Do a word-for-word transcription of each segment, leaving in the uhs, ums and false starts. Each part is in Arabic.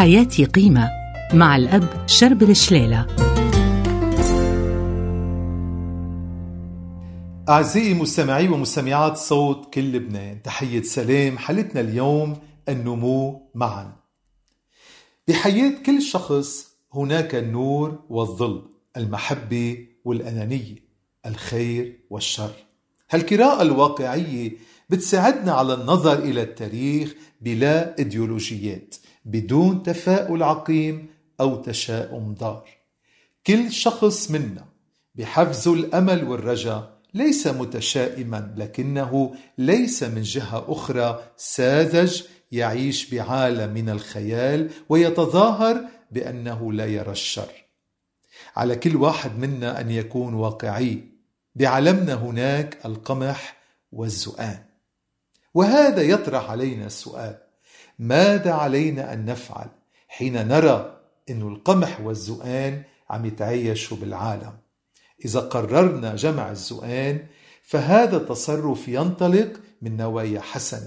حياتي قيمة مع الأب شربل شليلة. أعزائي مستمعي ومستمعات صوت كل لبنان، تحية سلام. حلقتنا اليوم النمو معا. بحياة كل شخص هناك النور والظل، المحبة والأنانية، الخير والشر. هالقراءة الواقعية بتساعدنا على النظر إلى التاريخ بلا إيديولوجيات، بدون تفاؤل عقيم أو تشاؤم ضار. كل شخص منا بحفظ الأمل والرجاء، ليس متشائما، لكنه ليس من جهة أخرى ساذج يعيش بعالم من الخيال ويتظاهر بأنه لا يرى الشر. على كل واحد منا أن يكون واقعي. بعالمنا هناك القمح والزؤان، وهذا يطرح علينا السؤال: ماذا علينا أن نفعل حين نرى أن القمح والزؤان عم يتعايشوا بالعالم؟ إذا قررنا جمع الزؤان فهذا تصرف ينطلق من نوايا حسنة،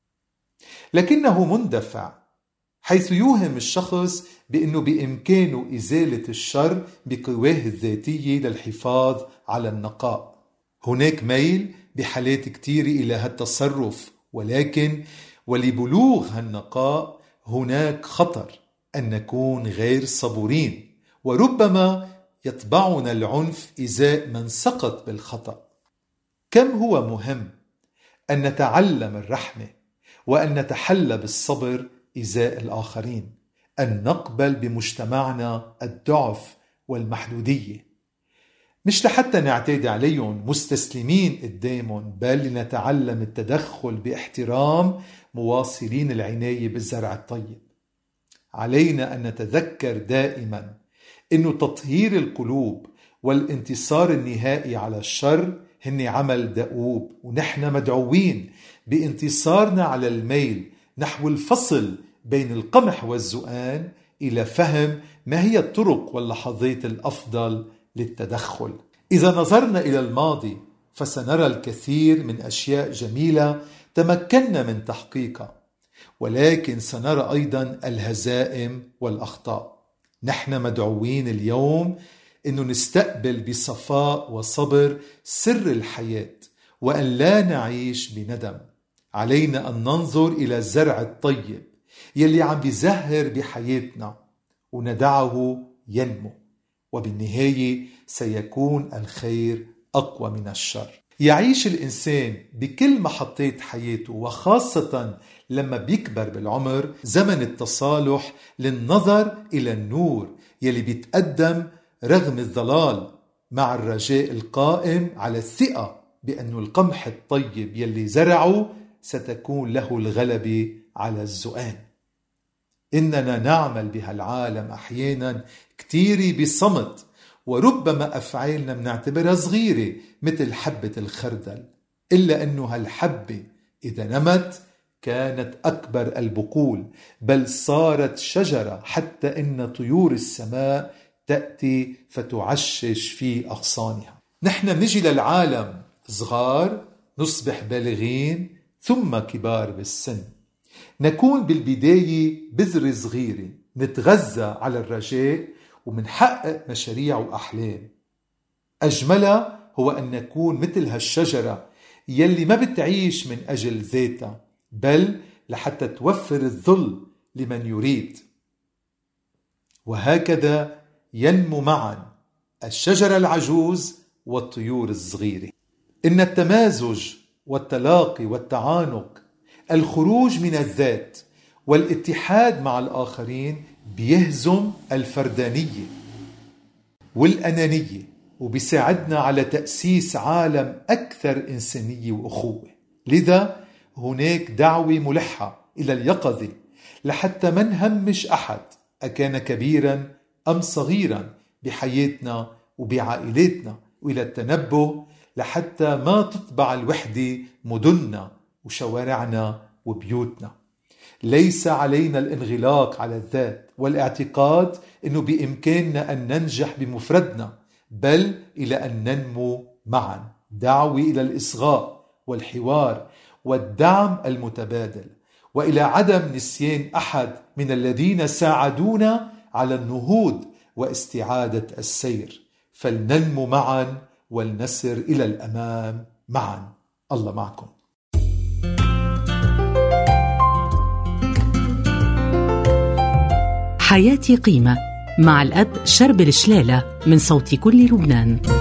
لكنه مندفع، حيث يوهم الشخص بأنه بإمكانه إزالة الشر بقواه الذاتية للحفاظ على النقاء. هناك ميل بحالات كتير إلى هالتصرف، ولكن ولبلوغ هالنقاء هناك خطر أن نكون غير صبورين، وربما يطبعنا العنف إزاء من سقط بالخطأ. كم هو مهم أن نتعلم الرحمة، وأن نتحلى بالصبر إزاء الآخرين، أن نقبل بمجتمعنا الضعف والمحدودية، مش لحتى نعتاد عليهم مستسلمين قدامهم، بل لنتعلم التدخل باحترام مواصلين العناية بالزرع الطيب. علينا أن نتذكر دائما أن تطهير القلوب والانتصار النهائي على الشر هن عمل دؤوب، ونحن مدعوين بانتصارنا على الميل نحو الفصل بين القمح والزؤان إلى فهم ما هي الطرق واللحظات الأفضل للتدخل. إذا نظرنا إلى الماضي فسنرى الكثير من أشياء جميلة تمكنا من تحقيقها، ولكن سنرى أيضا الهزائم والأخطاء. نحن مدعوين اليوم أنه نستقبل بصفاء وصبر سر الحياة، وأن لا نعيش بندم. علينا أن ننظر إلى الزرع الطيب يلي عم بيزهر بحياتنا وندعه ينمو، وبالنهاية سيكون الخير أقوى من الشر. يعيش الإنسان بكل محطات حياته، وخاصة لما بيكبر بالعمر، زمن التصالح للنظر إلى النور يلي بيتقدم رغم الضلال، مع الرجاء القائم على الثقة بأن القمح الطيب يلي زرعه ستكون له الغلبة على الزؤان. إننا نعمل بهالعالم أحيانا كتير بصمت، وربما أفعالنا بنعتبرها صغيرة مثل حبة الخردل، إلا أنه هالحبة إذا نمت كانت أكبر البقول، بل صارت شجرة، حتى إن طيور السماء تأتي فتعشش في أغصانها. نحن نجي للعالم صغار، نصبح بالغين، ثم كبار بالسن. نكون بالبداية بذرة صغيرة نتغذى على الرجاء ومنحقق مشاريع وأحلام. أجملها هو أن نكون مثل هالشجرة يلي ما بتعيش من أجل ذاتها، بل لحتى توفر الظل لمن يريد. وهكذا ينمو معا الشجرة العجوز والطيور الصغيرة. إن التمازج والتلاقي والتعانق، الخروج من الذات والاتحاد مع الآخرين بيهزم الفردانية والأنانية، وبيساعدنا على تأسيس عالم أكثر إنسانية وأخوة. لذا هناك دعوة ملحة إلى اليقظة، لحتى ما نهمش أحد أكان كبيرا أم صغيرا بحياتنا وبعائلاتنا، وإلى التنبه لحتى ما تطبع الوحدة مدننا وشوارعنا وبيوتنا. ليس علينا الانغلاق على الذات والاعتقاد أنه بإمكاننا أن ننجح بمفردنا، بل إلى أن ننمو معا. دعوة إلى الإصغاء والحوار والدعم المتبادل، وإلى عدم نسيان أحد من الذين ساعدونا على النهوض واستعادة السير. فلننمو معا ولنسر إلى الأمام معا. الله معكم. حياتي قيمة مع الأب شربل شلالة من صوت كل لبنان.